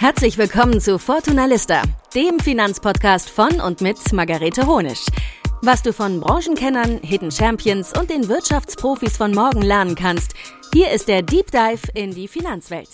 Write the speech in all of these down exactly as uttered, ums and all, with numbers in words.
Herzlich willkommen zu Fortuna Lista, dem Finanzpodcast von und mit Margarete Honisch. Was du von Branchenkennern, Hidden Champions und den Wirtschaftsprofis von morgen lernen kannst, hier ist der Deep Dive in die Finanzwelt.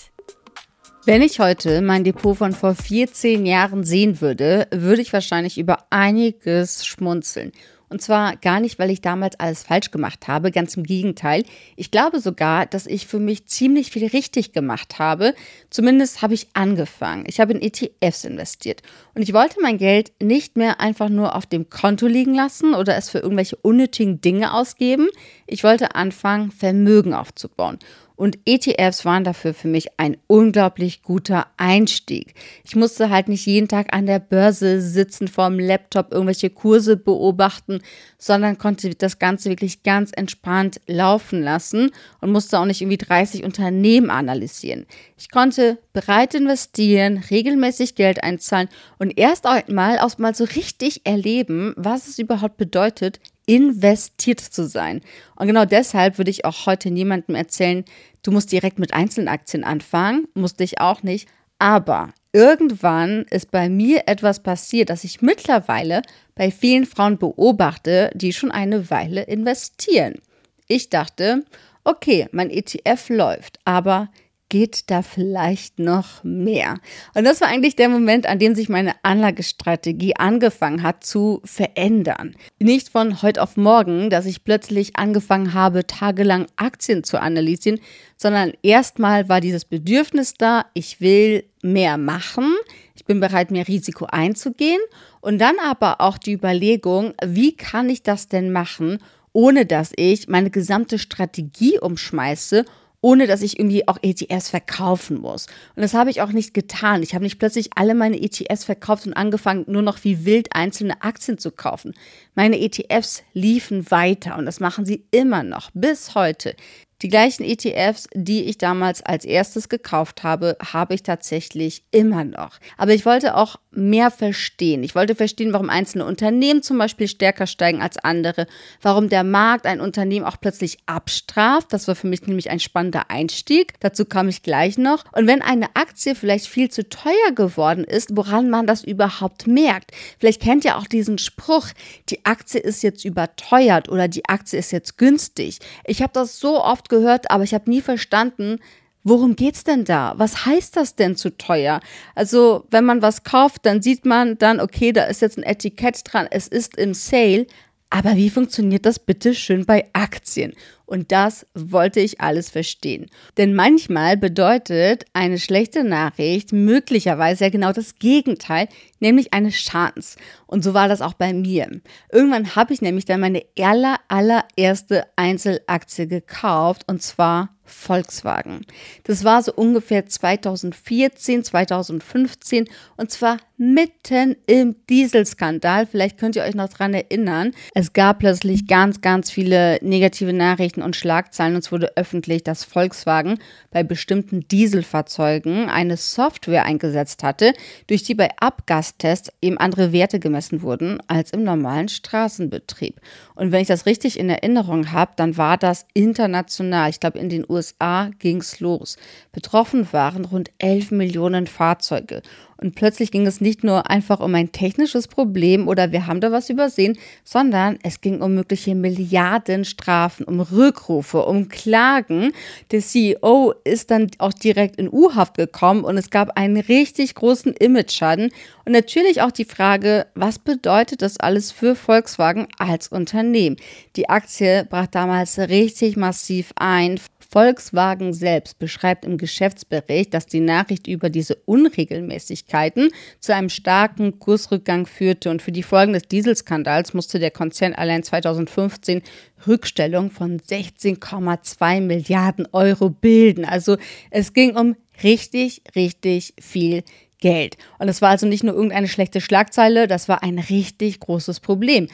Wenn ich heute mein Depot von vor vierzehn Jahren sehen würde, würde ich wahrscheinlich über einiges schmunzeln. Und zwar gar nicht, weil ich damals alles falsch gemacht habe, ganz im Gegenteil. Ich glaube sogar, dass ich für mich ziemlich viel richtig gemacht habe. Zumindest habe ich angefangen. Ich habe in E T Fs investiert. Und ich wollte mein Geld nicht mehr einfach nur auf dem Konto liegen lassen oder es für irgendwelche unnötigen Dinge ausgeben. Ich wollte anfangen, Vermögen aufzubauen. Und E T Fs waren dafür für mich ein unglaublich guter Einstieg. Ich musste halt nicht jeden Tag an der Börse sitzen, vorm Laptop irgendwelche Kurse beobachten, sondern konnte das Ganze wirklich ganz entspannt laufen lassen und musste auch nicht irgendwie dreißig Unternehmen analysieren. Ich konnte breit investieren, regelmäßig Geld einzahlen und erst einmal auch mal so richtig erleben, was es überhaupt bedeutet, investiert zu sein. Und genau deshalb würde ich auch heute niemandem erzählen, du musst direkt mit Einzelaktien anfangen, musste ich auch nicht. Aber irgendwann ist bei mir etwas passiert, das ich mittlerweile bei vielen Frauen beobachte, die schon eine Weile investieren. Ich dachte, okay, mein E T F läuft, aber geht da vielleicht noch mehr? Und das war eigentlich der Moment, an dem sich meine Anlagestrategie angefangen hat zu verändern. Nicht von heute auf morgen, dass ich plötzlich angefangen habe, tagelang Aktien zu analysieren, sondern erstmal war dieses Bedürfnis da, ich will mehr machen, ich bin bereit, mehr Risiko einzugehen und dann aber auch die Überlegung, wie kann ich das denn machen, ohne dass ich meine gesamte Strategie umschmeiße, ohne dass ich irgendwie auch E T Fs verkaufen muss. Und das habe ich auch nicht getan. Ich habe nicht plötzlich alle meine E T Fs verkauft und angefangen, nur noch wie wild einzelne Aktien zu kaufen. Meine E T Fs liefen weiter und das machen sie immer noch, bis heute. Die gleichen E T Fs, die ich damals als erstes gekauft habe, habe ich tatsächlich immer noch. Aber ich wollte auch mehr verstehen. Ich wollte verstehen, warum einzelne Unternehmen zum Beispiel stärker steigen als andere, warum der Markt ein Unternehmen auch plötzlich abstraft. Das war für mich nämlich ein spannender Einstieg. Dazu kam ich gleich noch. Und wenn eine Aktie vielleicht viel zu teuer geworden ist, woran man das überhaupt merkt. Vielleicht kennt ihr auch diesen Spruch, die Aktie ist jetzt überteuert oder die Aktie ist jetzt günstig. Ich habe das so oft gehört, aber ich habe nie verstanden, worum geht's denn da? Was heißt das denn zu teuer? Also, wenn man was kauft, dann sieht man dann, okay, da ist jetzt ein Etikett dran, es ist im Sale, aber wie funktioniert das bitte schön bei Aktien? Und das wollte ich alles verstehen. Denn manchmal bedeutet eine schlechte Nachricht möglicherweise ja genau das Gegenteil, nämlich eine Chance. Und so war das auch bei mir. Irgendwann habe ich nämlich dann meine aller, allererste Einzelaktie gekauft und zwar Volkswagen. Das war so ungefähr zweitausendvierzehn, zweitausendfünfzehn und zwar mitten im Dieselskandal. Vielleicht könnt ihr euch noch dran erinnern. Es gab plötzlich ganz, ganz viele negative Nachrichten und Schlagzeilen. Und es wurde öffentlich, dass Volkswagen bei bestimmten Dieselfahrzeugen eine Software eingesetzt hatte, durch die bei Abgastests eben andere Werte gemessen wurden als im normalen Straßenbetrieb. Und wenn ich das richtig in Erinnerung habe, dann war das international. Ich glaube, in den U S A ging es los. Betroffen waren rund elf Millionen Fahrzeuge. Und plötzlich ging es nicht nur einfach um ein technisches Problem oder wir haben da was übersehen, sondern es ging um mögliche Milliardenstrafen, um Rückrufe, um Klagen. Der C E O ist dann auch direkt in U-Haft gekommen und es gab einen richtig großen Image-Schaden. Und natürlich auch die Frage, was bedeutet das alles für Volkswagen als Unternehmen? Die Aktie brach damals richtig massiv ein. Volkswagen selbst beschreibt im Geschäftsbericht, dass die Nachricht über diese Unregelmäßigkeiten zu einem starken Kursrückgang führte und für die Folgen des Dieselskandals musste der Konzern allein zweitausendfünfzehn Rückstellung von sechzehn Komma zwei Milliarden Euro bilden. Also es ging um richtig, richtig viel Geld. Und es war also nicht nur irgendeine schlechte Schlagzeile, das war ein richtig großes Problem.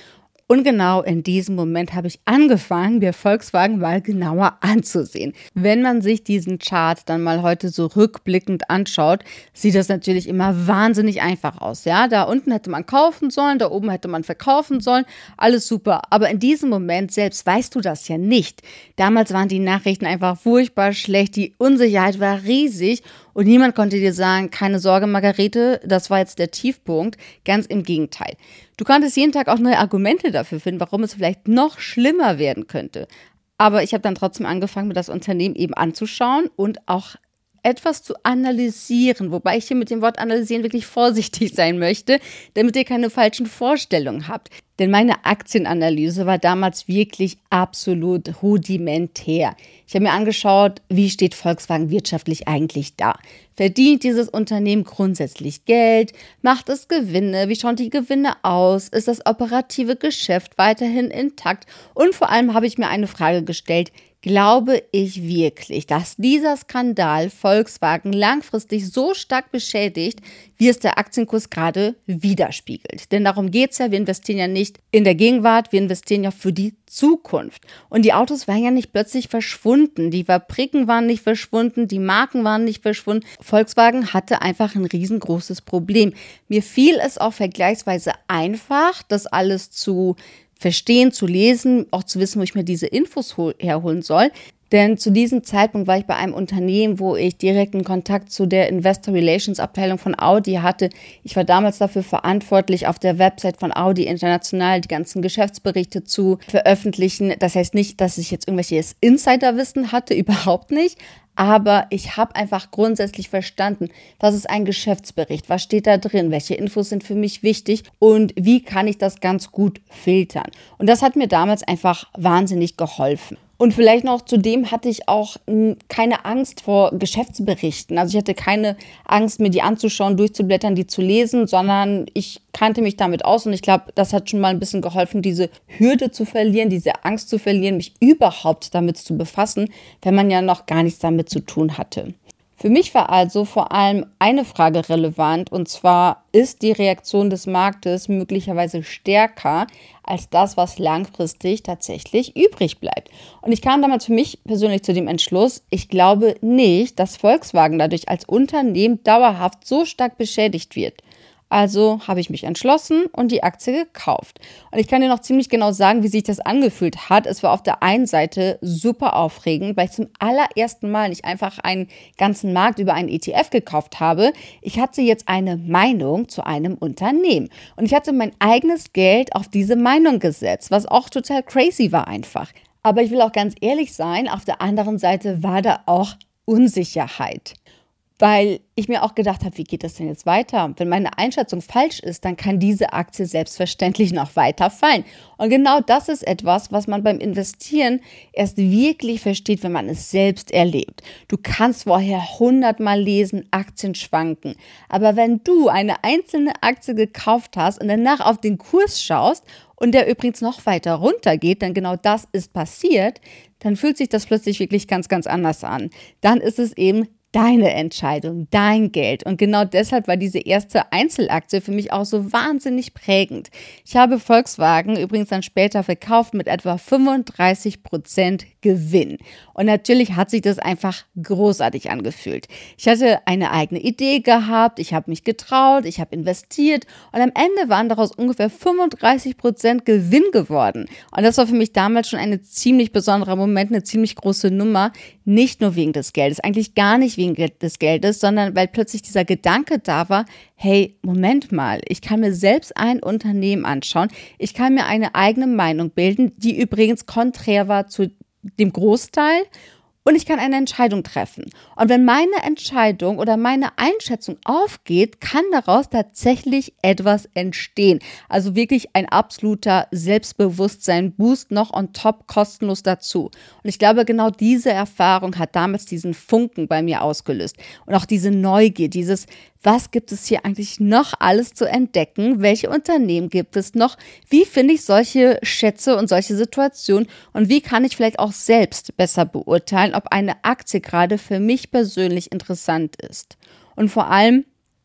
Und genau in diesem Moment habe ich angefangen, mir Volkswagen mal genauer anzusehen. Wenn man sich diesen Chart dann mal heute so rückblickend anschaut, sieht das natürlich immer wahnsinnig einfach aus. Ja, da unten hätte man kaufen sollen, da oben hätte man verkaufen sollen, alles super. Aber in diesem Moment selbst weißt du das ja nicht. Damals waren die Nachrichten einfach furchtbar schlecht, die Unsicherheit war riesig und niemand konnte dir sagen, keine Sorge, Margarete, das war jetzt der Tiefpunkt. Ganz im Gegenteil. Du konntest jeden Tag auch neue Argumente dafür finden, warum es vielleicht noch schlimmer werden könnte. Aber ich habe dann trotzdem angefangen, mir das Unternehmen eben anzuschauen und auch etwas zu analysieren, wobei ich hier mit dem Wort analysieren wirklich vorsichtig sein möchte, damit ihr keine falschen Vorstellungen habt. Denn meine Aktienanalyse war damals wirklich absolut rudimentär. Ich habe mir angeschaut, wie steht Volkswagen wirtschaftlich eigentlich da? Verdient dieses Unternehmen grundsätzlich Geld? Macht es Gewinne? Wie schauen die Gewinne aus? Ist das operative Geschäft weiterhin intakt? Und vor allem habe ich mir eine Frage gestellt: Glaube ich wirklich, dass dieser Skandal Volkswagen langfristig so stark beschädigt, wie es der Aktienkurs gerade widerspiegelt? Denn darum geht es ja, wir investieren ja nicht in der Gegenwart, wir investieren ja für die Zukunft. Und die Autos waren ja nicht plötzlich verschwunden, die Fabriken waren nicht verschwunden, die Marken waren nicht verschwunden. Volkswagen hatte einfach ein riesengroßes Problem. Mir fiel es auch vergleichsweise einfach, das alles zu verstehen, zu lesen, auch zu wissen, wo ich mir diese Infos hol- herholen soll. Denn zu diesem Zeitpunkt war ich bei einem Unternehmen, wo ich direkten Kontakt zu der Investor Relations Abteilung von Audi hatte. Ich war damals dafür verantwortlich, auf der Website von Audi international die ganzen Geschäftsberichte zu veröffentlichen. Das heißt nicht, dass ich jetzt irgendwelches Insiderwissen hatte, überhaupt nicht. Aber ich habe einfach grundsätzlich verstanden, was ist ein Geschäftsbericht, was steht da drin, welche Infos sind für mich wichtig und wie kann ich das ganz gut filtern. Und das hat mir damals einfach wahnsinnig geholfen. Und vielleicht noch zudem hatte ich auch mh, keine Angst vor Geschäftsberichten. Also ich hatte keine Angst, mir die anzuschauen, durchzublättern, die zu lesen, sondern ich kannte mich damit aus. Und ich glaube, das hat schon mal ein bisschen geholfen, diese Hürde zu verlieren, diese Angst zu verlieren, mich überhaupt damit zu befassen, wenn man ja noch gar nichts damit zu tun hatte. Für mich war also vor allem eine Frage relevant, und zwar: Ist die Reaktion des Marktes möglicherweise stärker als das, was langfristig tatsächlich übrig bleibt? Und ich kam damals für mich persönlich zu dem Entschluss: Ich glaube nicht, dass Volkswagen dadurch als Unternehmen dauerhaft so stark beschädigt wird. Also habe ich mich entschlossen und die Aktie gekauft. Und ich kann dir noch ziemlich genau sagen, wie sich das angefühlt hat. Es war auf der einen Seite super aufregend, weil ich zum allerersten Mal nicht einfach einen ganzen Markt über einen E T F gekauft habe. Ich hatte jetzt eine Meinung zu einem Unternehmen. Und ich hatte mein eigenes Geld auf diese Meinung gesetzt, was auch total crazy war einfach. Aber ich will auch ganz ehrlich sein, auf der anderen Seite war da auch Unsicherheit. Weil ich mir auch gedacht habe, wie geht das denn jetzt weiter? Wenn meine Einschätzung falsch ist, dann kann diese Aktie selbstverständlich noch weiter fallen. Und genau das ist etwas, was man beim Investieren erst wirklich versteht, wenn man es selbst erlebt. Du kannst vorher hundertmal lesen, Aktien schwanken. Aber wenn du eine einzelne Aktie gekauft hast und danach auf den Kurs schaust und der übrigens noch weiter runtergeht, denn genau das ist passiert, dann fühlt sich das plötzlich wirklich ganz, ganz anders an. Dann ist es eben deine Entscheidung, dein Geld. Und genau deshalb war diese erste Einzelaktie für mich auch so wahnsinnig prägend. Ich habe Volkswagen übrigens dann später verkauft mit etwa fünfunddreißig Prozent Gewinn. Und natürlich hat sich das einfach großartig angefühlt. Ich hatte eine eigene Idee gehabt, ich habe mich getraut, ich habe investiert und am Ende waren daraus ungefähr fünfunddreißig Prozent Gewinn geworden. Und das war für mich damals schon ein ziemlich besonderer Moment, eine ziemlich große Nummer. Nicht nur wegen des Geldes, eigentlich gar nicht wegen des Geldes, sondern weil plötzlich dieser Gedanke da war: Hey, Moment mal, ich kann mir selbst ein Unternehmen anschauen, ich kann mir eine eigene Meinung bilden, die übrigens konträr war zu dem Großteil, und ich kann eine Entscheidung treffen. Und wenn meine Entscheidung oder meine Einschätzung aufgeht, kann daraus tatsächlich etwas entstehen. Also wirklich ein absoluter Selbstbewusstsein-Boost noch on top kostenlos dazu. Und ich glaube, genau diese Erfahrung hat damals diesen Funken bei mir ausgelöst. Und auch diese Neugier, dieses: Was gibt es hier eigentlich noch alles zu entdecken? Welche Unternehmen gibt es noch? Wie finde ich solche Schätze und solche Situationen? Und wie kann ich vielleicht auch selbst besser beurteilen, ob eine Aktie gerade für mich persönlich interessant ist? Und vor allem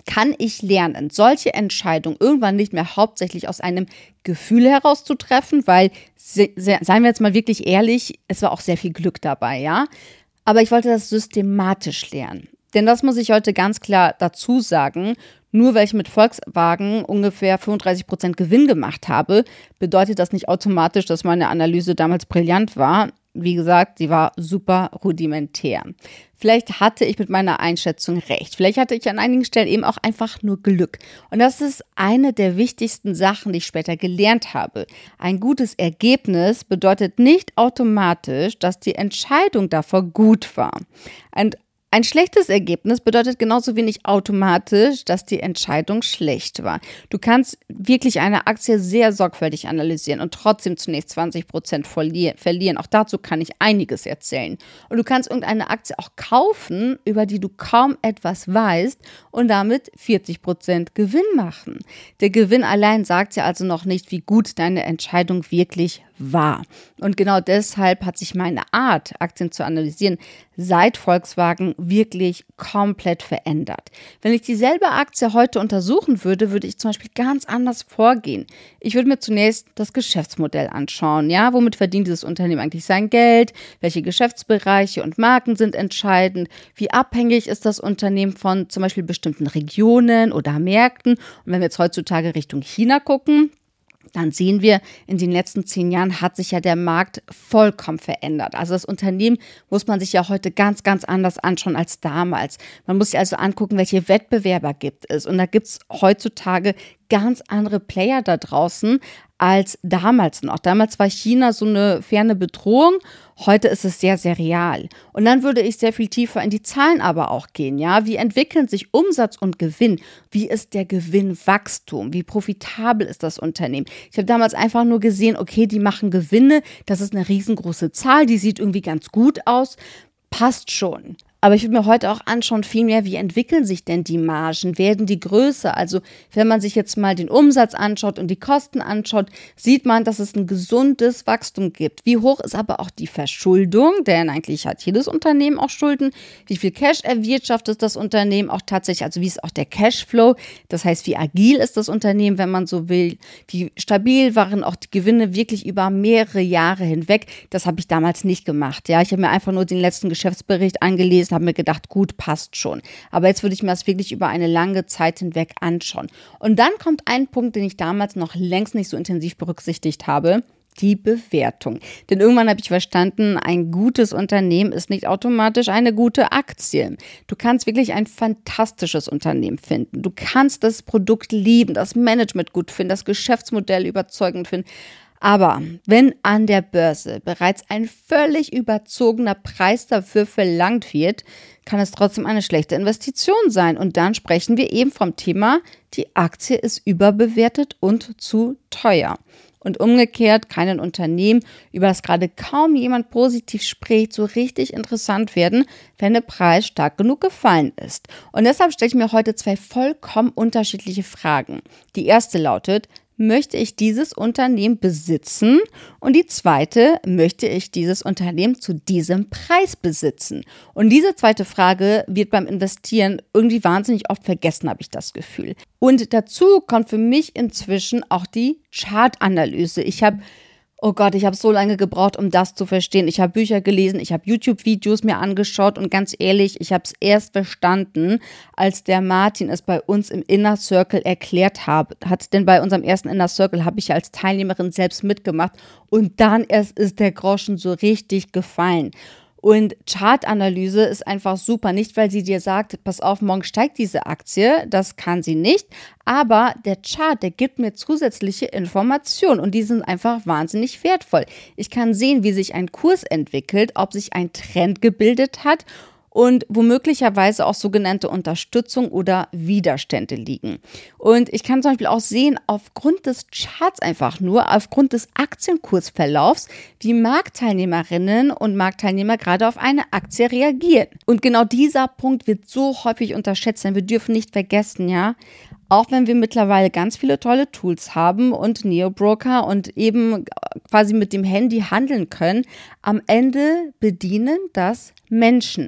kann ich lernen, solche Entscheidungen irgendwann nicht mehr hauptsächlich aus einem Gefühl heraus zu treffen, weil, se- se- seien wir jetzt mal wirklich ehrlich, es war auch sehr viel Glück dabei, ja. Aber ich wollte das systematisch lernen. Denn das muss ich heute ganz klar dazu sagen. Nur weil ich mit Volkswagen ungefähr fünfunddreißig Prozent Gewinn gemacht habe, bedeutet das nicht automatisch, dass meine Analyse damals brillant war. Wie gesagt, sie war super rudimentär. Vielleicht hatte ich mit meiner Einschätzung recht. Vielleicht hatte ich an einigen Stellen eben auch einfach nur Glück. Und das ist eine der wichtigsten Sachen, die ich später gelernt habe. Ein gutes Ergebnis bedeutet nicht automatisch, dass die Entscheidung davor gut war. Ein Ein schlechtes Ergebnis bedeutet genauso wenig automatisch, dass die Entscheidung schlecht war. Du kannst wirklich eine Aktie sehr sorgfältig analysieren und trotzdem zunächst zwanzig Prozent verlieren. Auch dazu kann ich einiges erzählen. Und du kannst irgendeine Aktie auch kaufen, über die du kaum etwas weißt und damit vierzig Prozent Gewinn machen. Der Gewinn allein sagt ja also noch nicht, wie gut deine Entscheidung wirklich war. Und genau deshalb hat sich meine Art, Aktien zu analysieren, seit Volkswagen wirklich komplett verändert. Wenn ich dieselbe Aktie heute untersuchen würde, würde ich zum Beispiel ganz anders vorgehen. Ich würde mir zunächst das Geschäftsmodell anschauen. Ja, womit verdient dieses Unternehmen eigentlich sein Geld? Welche Geschäftsbereiche und Marken sind entscheidend? Wie abhängig ist das Unternehmen von zum Beispiel bestimmten Regionen oder Märkten? Und wenn wir jetzt heutzutage Richtung China gucken, dann sehen wir, in den letzten zehn Jahren hat sich ja der Markt vollkommen verändert. Also das Unternehmen muss man sich ja heute ganz, ganz anders anschauen als damals. Man muss sich also angucken, welche Wettbewerber gibt es. Und da gibt es heutzutage ganz andere Player da draußen als damals noch. Damals war China so eine ferne Bedrohung. Heute ist es sehr, sehr real. Und dann würde ich sehr viel tiefer in die Zahlen aber auch gehen. Ja, wie entwickeln sich Umsatz und Gewinn? Wie ist der Gewinnwachstum? Wie profitabel ist das Unternehmen? Ich habe damals einfach nur gesehen, okay, die machen Gewinne. Das ist eine riesengroße Zahl. Die sieht irgendwie ganz gut aus. Passt schon. Aber ich würde mir heute auch anschauen, vielmehr, wie entwickeln sich denn die Margen? Werden die größer? Also wenn man sich jetzt mal den Umsatz anschaut und die Kosten anschaut, sieht man, dass es ein gesundes Wachstum gibt. Wie hoch ist aber auch die Verschuldung? Denn eigentlich hat jedes Unternehmen auch Schulden. Wie viel Cash erwirtschaftet das Unternehmen auch tatsächlich? Also wie ist auch der Cashflow? Das heißt, wie agil ist das Unternehmen, wenn man so will? Wie stabil waren auch die Gewinne wirklich über mehrere Jahre hinweg? Das habe ich damals nicht gemacht. Ja, ich habe mir einfach nur den letzten Geschäftsbericht angelesen, habe mir gedacht, gut, passt schon. Aber jetzt würde ich mir das wirklich über eine lange Zeit hinweg anschauen. Und dann kommt ein Punkt, den ich damals noch längst nicht so intensiv berücksichtigt habe: die Bewertung. Denn irgendwann habe ich verstanden, ein gutes Unternehmen ist nicht automatisch eine gute Aktie. Du kannst wirklich ein fantastisches Unternehmen finden. Du kannst das Produkt lieben, das Management gut finden, das Geschäftsmodell überzeugend finden. Aber wenn an der Börse bereits ein völlig überzogener Preis dafür verlangt wird, kann es trotzdem eine schlechte Investition sein. Und dann sprechen wir eben vom Thema, die Aktie ist überbewertet und zu teuer. Und umgekehrt kann ein Unternehmen, über das gerade kaum jemand positiv spricht, so richtig interessant werden, wenn der Preis stark genug gefallen ist. Und deshalb stelle ich mir heute zwei vollkommen unterschiedliche Fragen. Die erste lautet: Möchte ich dieses Unternehmen besitzen? Und die zweite: Möchte ich dieses Unternehmen zu diesem Preis besitzen? Und diese zweite Frage wird beim Investieren irgendwie wahnsinnig oft vergessen, habe ich das Gefühl. Und dazu kommt für mich inzwischen auch die Chartanalyse. Ich habe Oh Gott, ich habe so lange gebraucht, um das zu verstehen. Ich habe Bücher gelesen, ich habe YouTube-Videos mir angeschaut und ganz ehrlich, ich habe es erst verstanden, als der Martin es bei uns im Inner Circle erklärt hat. Denn bei unserem ersten Inner Circle habe ich ja als Teilnehmerin selbst mitgemacht und dann erst ist der Groschen so richtig gefallen. Und Chartanalyse ist einfach super, nicht weil sie dir sagt, pass auf, morgen steigt diese Aktie, das kann sie nicht, aber der Chart, der gibt mir zusätzliche Informationen und die sind einfach wahnsinnig wertvoll. Ich kann sehen, wie sich ein Kurs entwickelt, ob sich ein Trend gebildet hat und wo möglicherweise auch sogenannte Unterstützung oder Widerstände liegen. Und ich kann zum Beispiel auch sehen, aufgrund des Charts einfach nur, aufgrund des Aktienkursverlaufs, wie Marktteilnehmerinnen und Marktteilnehmer gerade auf eine Aktie reagieren. Und genau dieser Punkt wird so häufig unterschätzt, denn wir dürfen nicht vergessen, ja, auch wenn wir mittlerweile ganz viele tolle Tools haben und Neo-Broker und eben quasi mit dem Handy handeln können, am Ende bedienen das Menschen.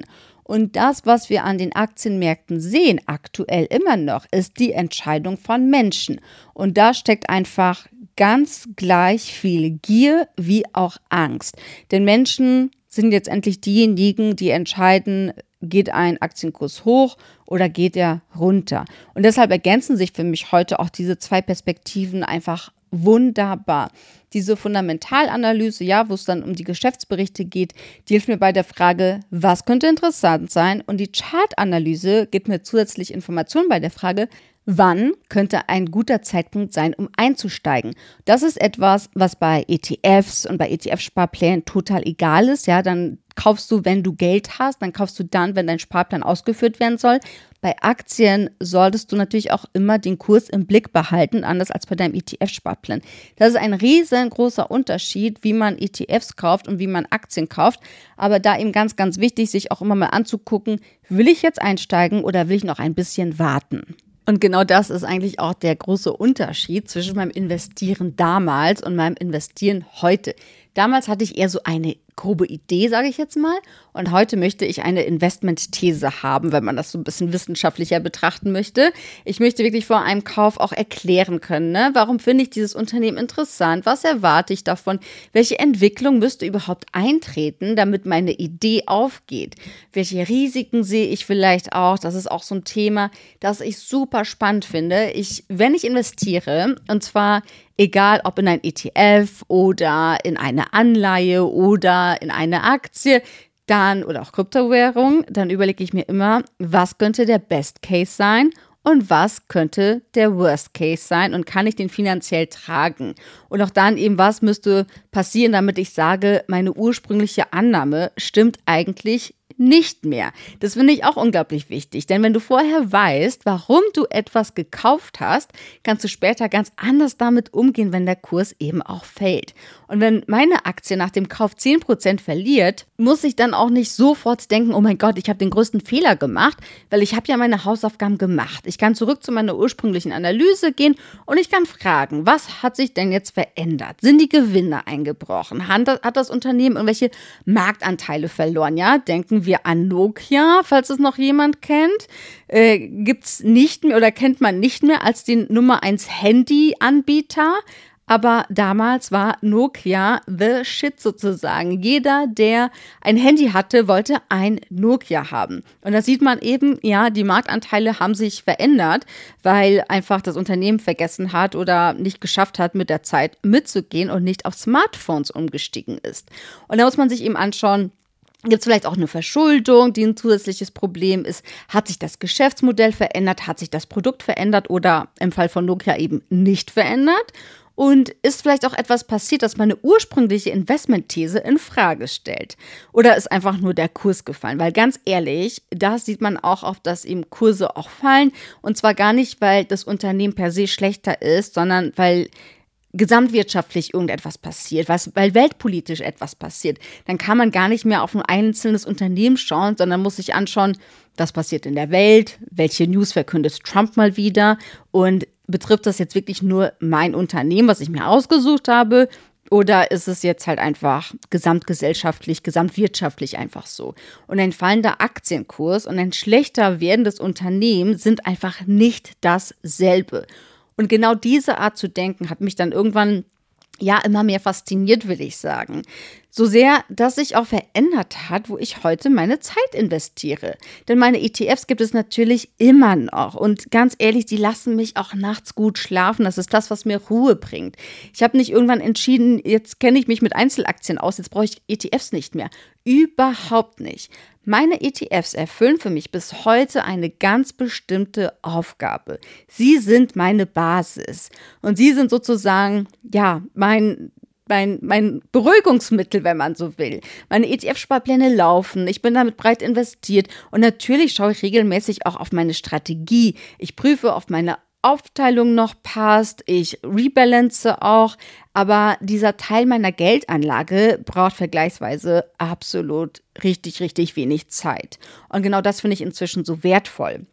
Und das, was wir an den Aktienmärkten sehen, aktuell immer noch, ist die Entscheidung von Menschen. Und da steckt einfach ganz gleich viel Gier wie auch Angst. Denn Menschen sind jetzt endlich diejenigen, die entscheiden, geht ein Aktienkurs hoch oder geht er runter. Und deshalb ergänzen sich für mich heute auch diese zwei Perspektiven einfach wunderbar. Diese Fundamentalanalyse, ja, wo es dann um die Geschäftsberichte geht, die hilft mir bei der Frage, was könnte interessant sein? Und die Chartanalyse gibt mir zusätzlich Informationen bei der Frage, wann könnte ein guter Zeitpunkt sein, um einzusteigen? Das ist etwas, was bei E T Fs und bei E T F-Sparplänen total egal ist. Ja, dann kaufst du, wenn du Geld hast, dann kaufst du dann, wenn dein Sparplan ausgeführt werden soll. Bei Aktien solltest du natürlich auch immer den Kurs im Blick behalten, anders als bei deinem E T F-Sparplan. Das ist ein riesengroßer Unterschied, wie man E T Fs kauft und wie man Aktien kauft. Aber da eben ganz, ganz wichtig, sich auch immer mal anzugucken, will ich jetzt einsteigen oder will ich noch ein bisschen warten? Und genau das ist eigentlich auch der große Unterschied zwischen meinem Investieren damals und meinem Investieren heute. Damals hatte ich eher so eine grobe Idee, sage ich jetzt mal. Und heute möchte ich eine Investmentthese haben, wenn man das so ein bisschen wissenschaftlicher betrachten möchte. Ich möchte wirklich vor einem Kauf auch erklären können, ne? Warum finde ich dieses Unternehmen interessant? Was erwarte ich davon? Welche Entwicklung müsste überhaupt eintreten, damit meine Idee aufgeht? Welche Risiken sehe ich vielleicht auch? Das ist auch so ein Thema, das ich super spannend finde. Ich, wenn ich investiere, und zwar egal ob in ein E T F oder in eine Anleihe oder in eine Aktie, dann oder auch Kryptowährung, dann überlege ich mir immer, was könnte der Best Case sein und was könnte der Worst Case sein und kann ich den finanziell tragen? Und auch dann eben, was müsste passieren, damit ich sage, meine ursprüngliche Annahme stimmt eigentlich nicht mehr. Das finde ich auch unglaublich wichtig, denn wenn du vorher weißt, warum du etwas gekauft hast, kannst du später ganz anders damit umgehen, wenn der Kurs eben auch fällt. Und wenn meine Aktie nach dem Kauf zehn Prozent verliert, muss ich dann auch nicht sofort denken, oh mein Gott, ich habe den größten Fehler gemacht, weil ich habe ja meine Hausaufgaben gemacht. Ich kann zurück zu meiner ursprünglichen Analyse gehen und ich kann fragen, was hat sich denn jetzt verändert? Sind die Gewinne eingebrochen? Hat das Unternehmen irgendwelche Marktanteile verloren? Ja, denken wir an Nokia, falls es noch jemand kennt, äh, gibt es nicht mehr oder kennt man nicht mehr als den Nummer eins Handy-Anbieter. Aber damals war Nokia the shit sozusagen. Jeder, der ein Handy hatte, wollte ein Nokia haben. Und da sieht man eben, ja, die Marktanteile haben sich verändert, weil einfach das Unternehmen vergessen hat oder nicht geschafft hat, mit der Zeit mitzugehen und nicht auf Smartphones umgestiegen ist. Und da muss man sich eben anschauen, gibt es vielleicht auch eine Verschuldung, die ein zusätzliches Problem ist? Hat sich das Geschäftsmodell verändert? Hat sich das Produkt verändert oder im Fall von Nokia eben nicht verändert? Und ist vielleicht auch etwas passiert, das meine ursprüngliche Investmentthese in Frage stellt? Oder ist einfach nur der Kurs gefallen? Weil ganz ehrlich, da sieht man auch oft, dass eben Kurse auch fallen. Und zwar gar nicht, weil das Unternehmen per se schlechter ist, sondern weil gesamtwirtschaftlich irgendetwas passiert, was, weil weltpolitisch etwas passiert, dann kann man gar nicht mehr auf ein einzelnes Unternehmen schauen, sondern muss sich anschauen, was passiert in der Welt, welche News verkündet Trump mal wieder und betrifft das jetzt wirklich nur mein Unternehmen, was ich mir ausgesucht habe, oder ist es jetzt halt einfach gesamtgesellschaftlich, gesamtwirtschaftlich einfach so? Und ein fallender Aktienkurs und ein schlechter werdendes Unternehmen sind einfach nicht dasselbe. Und genau diese Art zu denken hat mich dann irgendwann ja immer mehr fasziniert, will ich sagen. So sehr, dass sich auch verändert hat, wo ich heute meine Zeit investiere. Denn meine E T Fs gibt es natürlich immer noch. Und ganz ehrlich, die lassen mich auch nachts gut schlafen. Das ist das, was mir Ruhe bringt. Ich habe nicht irgendwann entschieden, jetzt kenne ich mich mit Einzelaktien aus, jetzt brauche ich E T Fs nicht mehr. Überhaupt nicht. Meine E T Fs erfüllen für mich bis heute eine ganz bestimmte Aufgabe. Sie sind meine Basis. Und sie sind sozusagen, ja, mein Mein, mein Beruhigungsmittel, wenn man so will. Meine E T F-Sparpläne laufen, ich bin damit breit investiert und natürlich schaue ich regelmäßig auch auf meine Strategie. Ich prüfe, ob meine Aufteilung noch passt, ich rebalance auch, aber dieser Teil meiner Geldanlage braucht vergleichsweise absolut richtig, richtig wenig Zeit. Und genau das finde ich inzwischen so wertvoll.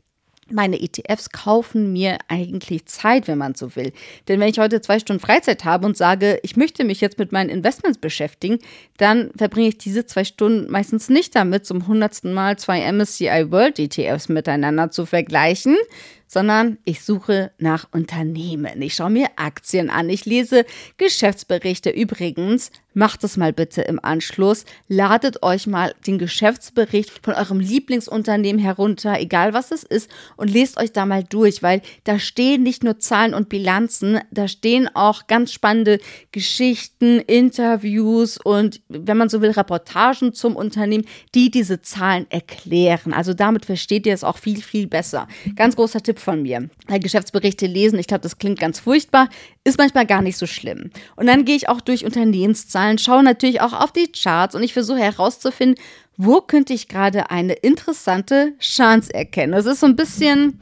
meine E T Fs kaufen mir eigentlich Zeit, wenn man so will. Denn wenn ich heute zwei Stunden Freizeit habe und sage, ich möchte mich jetzt mit meinen Investments beschäftigen, dann verbringe ich diese zwei Stunden meistens nicht damit, zum hundertsten Mal zwei M S C I World E T Fs miteinander zu vergleichen, sondern ich suche nach Unternehmen. Ich schaue mir Aktien an, ich lese Geschäftsberichte. Übrigens, macht es mal bitte im Anschluss. Ladet euch mal den Geschäftsbericht von eurem Lieblingsunternehmen herunter, egal was es ist, und lest euch da mal durch, weil da stehen nicht nur Zahlen und Bilanzen, da stehen auch ganz spannende Geschichten, Interviews und, wenn man so will, Reportagen zum Unternehmen, die diese Zahlen erklären. Also damit versteht ihr es auch viel, viel besser. Ganz großer Tipp von mir. Weil Geschäftsberichte lesen, ich glaube, das klingt ganz furchtbar, ist manchmal gar nicht so schlimm. Und dann gehe ich auch durch Unternehmenszahlen, schaue natürlich auch auf die Charts und ich versuche herauszufinden, wo könnte ich gerade eine interessante Chance erkennen. Das ist so ein bisschen,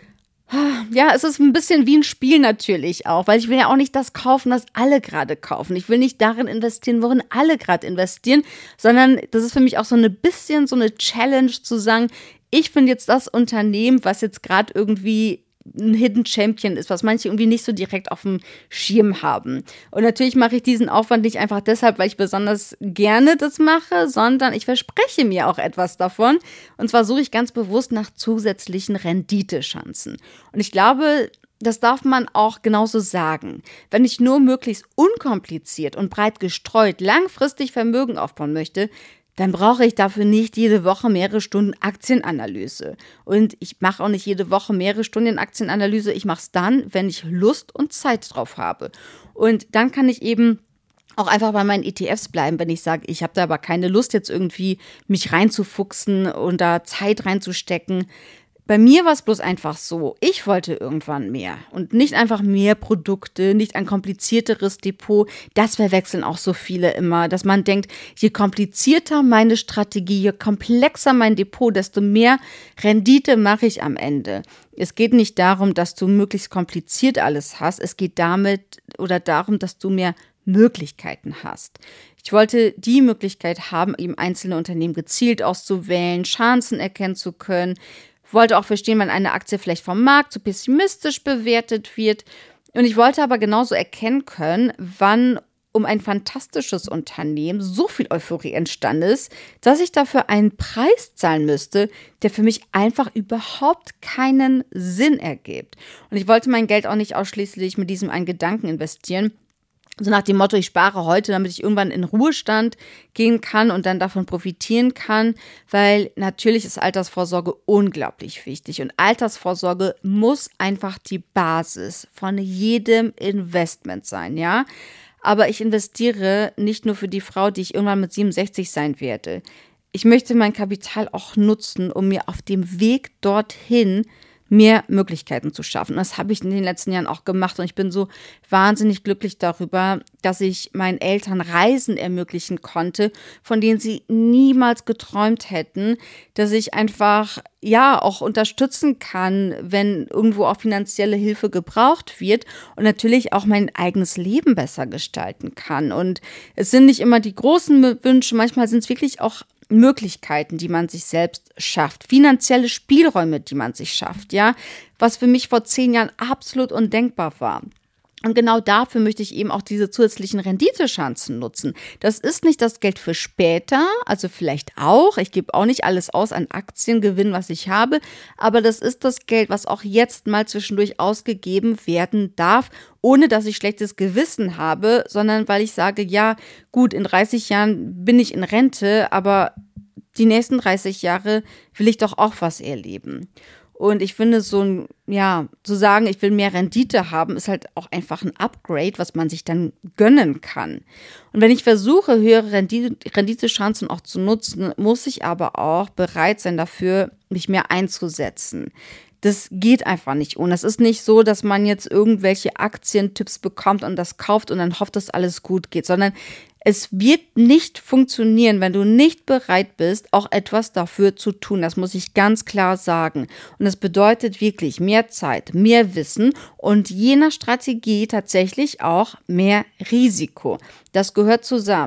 ja, es ist ein bisschen wie ein Spiel natürlich auch, weil ich will ja auch nicht das kaufen, was alle gerade kaufen. Ich will nicht darin investieren, worin alle gerade investieren, sondern das ist für mich auch so ein bisschen so eine Challenge zu sagen, ich finde jetzt das Unternehmen, was jetzt gerade irgendwie ein Hidden Champion ist, was manche irgendwie nicht so direkt auf dem Schirm haben. Und natürlich mache ich diesen Aufwand nicht einfach deshalb, weil ich besonders gerne das mache, sondern ich verspreche mir auch etwas davon. Und zwar suche ich ganz bewusst nach zusätzlichen Renditechancen. Und ich glaube, das darf man auch genauso sagen. Wenn ich nur möglichst unkompliziert und breit gestreut langfristig Vermögen aufbauen möchte, dann brauche ich dafür nicht jede Woche mehrere Stunden Aktienanalyse. Und ich mache auch nicht jede Woche mehrere Stunden Aktienanalyse. Ich mache es dann, wenn ich Lust und Zeit drauf habe. Und dann kann ich eben auch einfach bei meinen E T Fs bleiben, wenn ich sage, ich habe da aber keine Lust, jetzt irgendwie mich reinzufuchsen und da Zeit reinzustecken. Bei mir war es bloß einfach so, ich wollte irgendwann mehr und nicht einfach mehr Produkte, nicht ein komplizierteres Depot. Das verwechseln auch so viele immer, dass man denkt, je komplizierter meine Strategie, je komplexer mein Depot, desto mehr Rendite mache ich am Ende. Es geht nicht darum, dass du möglichst kompliziert alles hast, es geht damit oder darum, dass du mehr Möglichkeiten hast. Ich wollte die Möglichkeit haben, eben einzelne Unternehmen gezielt auszuwählen, Chancen erkennen zu können, wollte auch verstehen, wann eine Aktie vielleicht vom Markt zu pessimistisch bewertet wird. Und ich wollte aber genauso erkennen können, wann um ein fantastisches Unternehmen so viel Euphorie entstanden ist, dass ich dafür einen Preis zahlen müsste, der für mich einfach überhaupt keinen Sinn ergibt. Und ich wollte mein Geld auch nicht ausschließlich mit diesem einen Gedanken investieren. So nach dem Motto, ich spare heute, damit ich irgendwann in Ruhestand gehen kann und dann davon profitieren kann, weil natürlich ist Altersvorsorge unglaublich wichtig und Altersvorsorge muss einfach die Basis von jedem Investment sein, ja. Aber ich investiere nicht nur für die Frau, die ich irgendwann mit siebenundsechzig sein werde. Ich möchte mein Kapital auch nutzen, um mir auf dem Weg dorthin mehr Möglichkeiten zu schaffen. Das habe ich in den letzten Jahren auch gemacht und ich bin so wahnsinnig glücklich darüber, dass ich meinen Eltern Reisen ermöglichen konnte, von denen sie niemals geträumt hätten, dass ich einfach ja auch unterstützen kann, wenn irgendwo auch finanzielle Hilfe gebraucht wird und natürlich auch mein eigenes Leben besser gestalten kann. Und es sind nicht immer die großen Wünsche, manchmal sind es wirklich auch Möglichkeiten, die man sich selbst schafft, finanzielle Spielräume, die man sich schafft, ja, was für mich vor zehn Jahren absolut undenkbar war. Und genau dafür möchte ich eben auch diese zusätzlichen Renditechancen nutzen. Das ist nicht das Geld für später, also vielleicht auch. Ich gebe auch nicht alles aus an Aktiengewinn, was ich habe. Aber das ist das Geld, was auch jetzt mal zwischendurch ausgegeben werden darf, ohne dass ich schlechtes Gewissen habe, sondern weil ich sage, ja, gut, in dreißig Jahren bin ich in Rente, aber die nächsten dreißig Jahre will ich doch auch was erleben. Und ich finde, so ein, ja, zu sagen, ich will mehr Rendite haben, ist halt auch einfach ein Upgrade, was man sich dann gönnen kann. Und wenn ich versuche, höhere Rendite, Renditechancen auch zu nutzen, muss ich aber auch bereit sein dafür, mich mehr einzusetzen. Das geht einfach nicht ohne. Es ist nicht so, dass man jetzt irgendwelche Aktientipps bekommt und das kauft und dann hofft, dass alles gut geht, sondern es wird nicht funktionieren, wenn du nicht bereit bist, auch etwas dafür zu tun. Das muss ich ganz klar sagen. Und das bedeutet wirklich mehr Zeit, mehr Wissen und je nach Strategie tatsächlich auch mehr Risiko. Das gehört zusammen.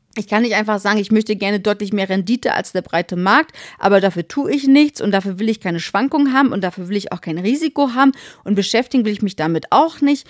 Ich kann nicht einfach sagen, ich möchte gerne deutlich mehr Rendite als der breite Markt, aber dafür tue ich nichts und dafür will ich keine Schwankungen haben und dafür will ich auch kein Risiko haben und beschäftigen will ich mich damit auch nicht.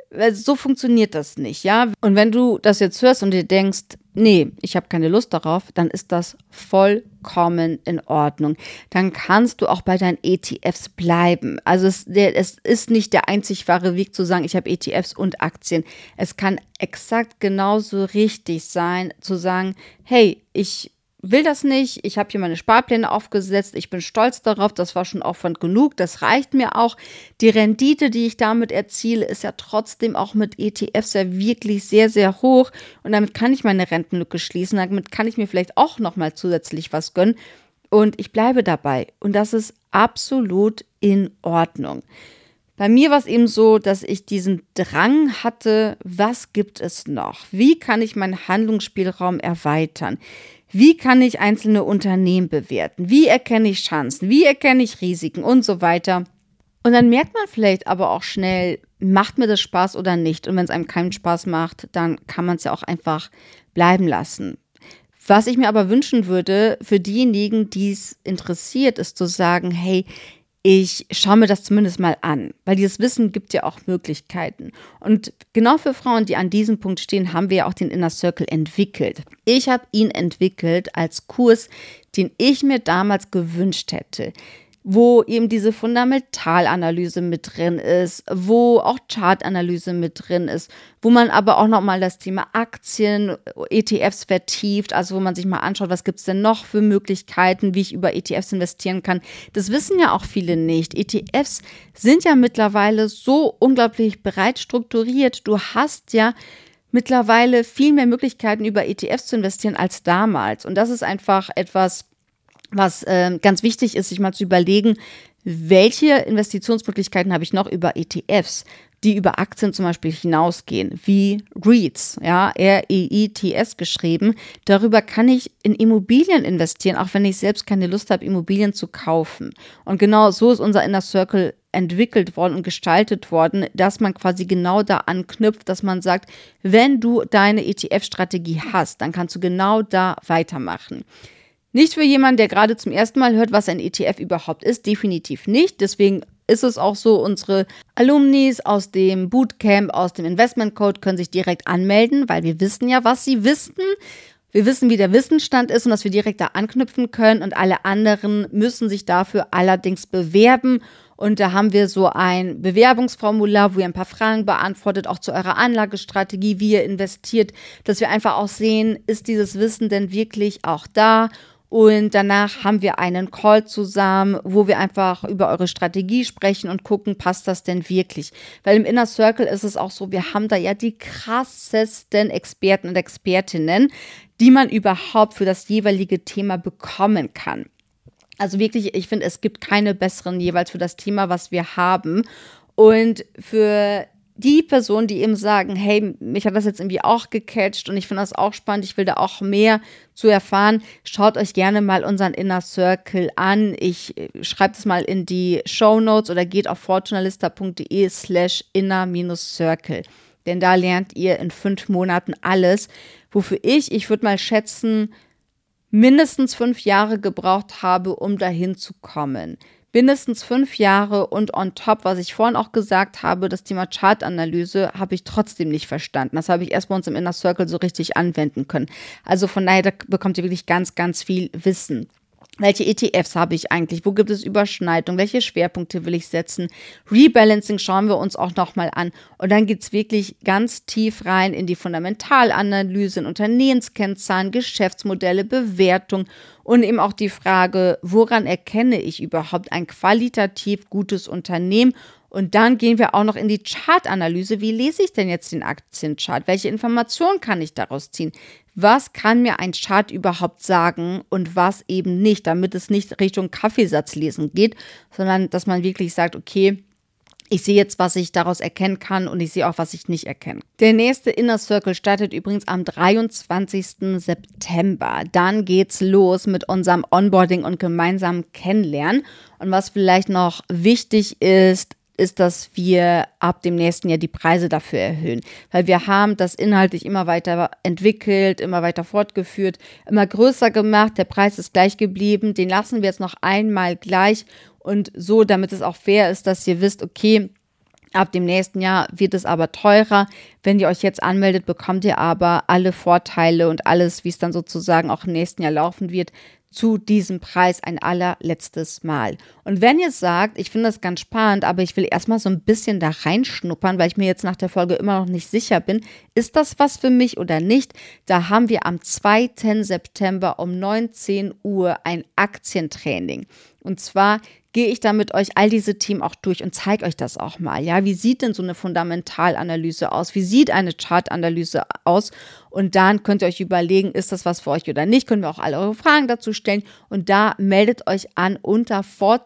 So funktioniert das nicht, ja. Und wenn du das jetzt hörst und dir denkst, nee, ich habe keine Lust darauf, dann ist das vollkommen in Ordnung. Dann kannst du auch bei deinen E T Fs bleiben. Also es, der, es ist nicht der einzig wahre Weg zu sagen, ich habe E T Fs und Aktien. Es kann exakt genauso richtig sein, zu sagen, hey, ich will das nicht, ich habe hier meine Sparpläne aufgesetzt, ich bin stolz darauf, das war schon Aufwand genug, das reicht mir auch. Die Rendite, die ich damit erziele, ist ja trotzdem auch mit E T Fs ja wirklich sehr, sehr hoch und damit kann ich meine Rentenlücke schließen, damit kann ich mir vielleicht auch nochmal zusätzlich was gönnen und ich bleibe dabei und das ist absolut in Ordnung. Bei mir war es eben so, dass ich diesen Drang hatte, was gibt es noch? Wie kann ich meinen Handlungsspielraum erweitern? Wie kann ich einzelne Unternehmen bewerten? Wie erkenne ich Chancen? Wie erkenne ich Risiken und so weiter? Und dann merkt man vielleicht aber auch schnell, macht mir das Spaß oder nicht? Und wenn es einem keinen Spaß macht, dann kann man es ja auch einfach bleiben lassen. Was ich mir aber wünschen würde, für diejenigen, die es interessiert, ist zu sagen, hey, ich schaue mir das zumindest mal an, weil dieses Wissen gibt ja auch Möglichkeiten. Und genau für Frauen, die an diesem Punkt stehen, haben wir ja auch den Inner Circle entwickelt. Ich habe ihn entwickelt als Kurs, den ich mir damals gewünscht hätte, wo eben diese Fundamentalanalyse mit drin ist, wo auch Chartanalyse mit drin ist, wo man aber auch nochmal das Thema Aktien, E T Fs vertieft, also wo man sich mal anschaut, was gibt es denn noch für Möglichkeiten, wie ich über E T Fs investieren kann. Das wissen ja auch viele nicht. E T Fs sind ja mittlerweile so unglaublich breit strukturiert. Du hast ja mittlerweile viel mehr Möglichkeiten, über E T Fs zu investieren als damals. Und das ist einfach etwas, was äh, ganz wichtig ist, sich mal zu überlegen, welche Investitionsmöglichkeiten habe ich noch über E T Fs, die über Aktien zum Beispiel hinausgehen, wie REITs, ja, R E I T S geschrieben. Darüber kann ich in Immobilien investieren, auch wenn ich selbst keine Lust habe, Immobilien zu kaufen. Und genau so ist unser Inner Circle entwickelt worden und gestaltet worden, dass man quasi genau da anknüpft, dass man sagt, wenn du deine E T F-Strategie hast, dann kannst du genau da weitermachen. Nicht für jemanden, der gerade zum ersten Mal hört, was ein E T F überhaupt ist, definitiv nicht. Deswegen ist es auch so, unsere Alumnis aus dem Bootcamp, aus dem Investment Code können sich direkt anmelden, weil wir wissen ja, was sie wissen. Wir wissen, wie der Wissensstand ist und dass wir direkt da anknüpfen können und alle anderen müssen sich dafür allerdings bewerben. Und da haben wir so ein Bewerbungsformular, wo ihr ein paar Fragen beantwortet, auch zu eurer Anlagestrategie, wie ihr investiert, dass wir einfach auch sehen, ist dieses Wissen denn wirklich auch da? Und danach haben wir einen Call zusammen, wo wir einfach über eure Strategie sprechen und gucken, passt das denn wirklich? Weil im Inner Circle ist es auch so, wir haben da ja die krassesten Experten und Expertinnen, die man überhaupt für das jeweilige Thema bekommen kann. Also wirklich, ich finde, es gibt keine besseren jeweils für das Thema, was wir haben. Und für die Personen, die eben sagen, hey, mich hat das jetzt irgendwie auch gecatcht und ich finde das auch spannend, ich will da auch mehr zu erfahren, schaut euch gerne mal unseren Inner Circle an. Ich schreibe das mal in die Shownotes oder geht auf fortunalista.de slash inner-circle. Denn da lernt ihr in fünf Monaten alles, wofür ich, ich würde mal schätzen, mindestens fünf Jahre gebraucht habe, um dahin zu kommen. Mindestens fünf Jahre und on top, was ich vorhin auch gesagt habe, das Thema Chartanalyse habe ich trotzdem nicht verstanden. Das habe ich erst bei uns im Inner Circle so richtig anwenden können. Also von daher, da bekommt ihr wirklich ganz, ganz viel Wissen. Welche E T Fs habe ich eigentlich? Wo gibt es Überschneidungen? Welche Schwerpunkte will ich setzen? Rebalancing schauen wir uns auch nochmal an. Und dann geht es wirklich ganz tief rein in die Fundamentalanalyse, in Unternehmenskennzahlen, Geschäftsmodelle, Bewertung und eben auch die Frage, woran erkenne ich überhaupt ein qualitativ gutes Unternehmen? Und dann gehen wir auch noch in die Chartanalyse. Wie lese ich denn jetzt den Aktienchart? Welche Informationen kann ich daraus ziehen? Was kann mir ein Chart überhaupt sagen und was eben nicht, damit es nicht Richtung Kaffeesatzlesen geht, sondern dass man wirklich sagt, okay, ich sehe jetzt, was ich daraus erkennen kann und ich sehe auch, was ich nicht erkenne. Der nächste Inner Circle startet übrigens am dreiundzwanzigsten September. Dann geht's los mit unserem Onboarding und gemeinsamen Kennenlernen. Und was vielleicht noch wichtig ist, ist, dass wir ab dem nächsten Jahr die Preise dafür erhöhen. Weil wir haben das inhaltlich immer weiter entwickelt, immer weiter fortgeführt, immer größer gemacht. Der Preis ist gleich geblieben. Den lassen wir jetzt noch einmal gleich und so, damit es auch fair ist, dass ihr wisst, okay, ab dem nächsten Jahr wird es aber teurer. Wenn ihr euch jetzt anmeldet, bekommt ihr aber alle Vorteile und alles, wie es dann sozusagen auch im nächsten Jahr laufen wird, zu diesem Preis ein allerletztes Mal. Und wenn ihr sagt, ich finde das ganz spannend, aber ich will erstmal so ein bisschen da reinschnuppern, weil ich mir jetzt nach der Folge immer noch nicht sicher bin, ist das was für mich oder nicht? Da haben wir am zweiten September um neunzehn Uhr ein Aktientraining. Und zwar gehe ich da mit euch all diese Themen auch durch und zeige euch das auch mal. Ja, wie sieht denn so eine Fundamentalanalyse aus? Wie sieht eine Chartanalyse aus? Und dann könnt ihr euch überlegen, ist das was für euch oder nicht? Können wir auch alle eure Fragen dazu stellen. Und da meldet euch an unter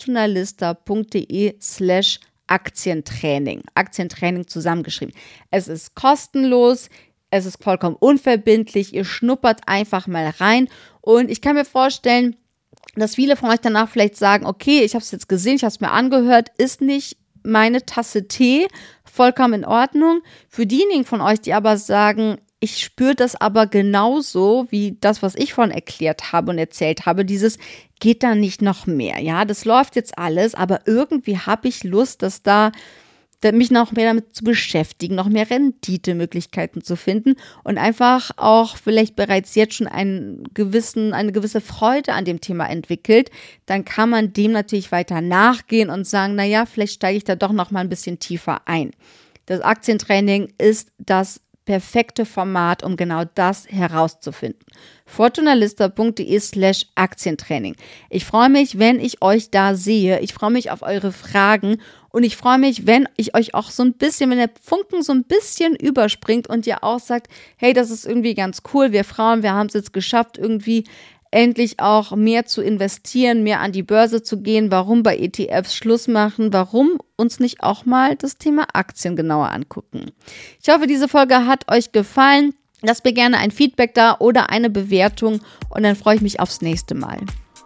fortunalista.de slash Aktientraining. Aktientraining zusammengeschrieben. Es ist kostenlos. Es ist vollkommen unverbindlich. Ihr schnuppert einfach mal rein. Und ich kann mir vorstellen, dass viele von euch danach vielleicht sagen, okay, ich habe es jetzt gesehen, ich habe es mir angehört, ist nicht meine Tasse Tee, vollkommen in Ordnung. Für diejenigen von euch, die aber sagen, ich spüre das aber genauso wie das, was ich vorhin erklärt habe und erzählt habe, dieses geht da nicht noch mehr. Ja, das läuft jetzt alles, aber irgendwie habe ich Lust, dass da mich noch mehr damit zu beschäftigen, noch mehr Renditemöglichkeiten zu finden und einfach auch vielleicht bereits jetzt schon einen gewissen, eine gewisse Freude an dem Thema entwickelt, dann kann man dem natürlich weiter nachgehen und sagen, naja, vielleicht steige ich da doch noch mal ein bisschen tiefer ein. Das Aktientraining ist das perfekte Format, um genau das herauszufinden. fortunalista.de slash Aktientraining. Ich freue mich, wenn ich euch da sehe. Ich freue mich auf eure Fragen und ich freue mich, wenn ich euch auch so ein bisschen, wenn der Funken so ein bisschen überspringt und ihr auch sagt, hey, das ist irgendwie ganz cool, wir Frauen, wir haben es jetzt geschafft, irgendwie endlich auch mehr zu investieren, mehr an die Börse zu gehen, warum bei E T Fs Schluss machen, warum uns nicht auch mal das Thema Aktien genauer angucken. Ich hoffe, diese Folge hat euch gefallen. Lasst mir gerne ein Feedback da oder eine Bewertung und dann freue ich mich aufs nächste Mal.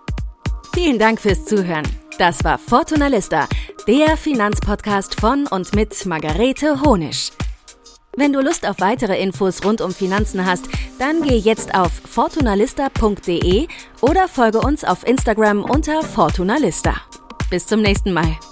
Vielen Dank fürs Zuhören. Das war Fortunalista, der Finanzpodcast von und mit Margarete Honisch. Wenn du Lust auf weitere Infos rund um Finanzen hast, dann geh jetzt auf fortunalista punkt de oder folge uns auf Instagram unter Fortunalista. Bis zum nächsten Mal.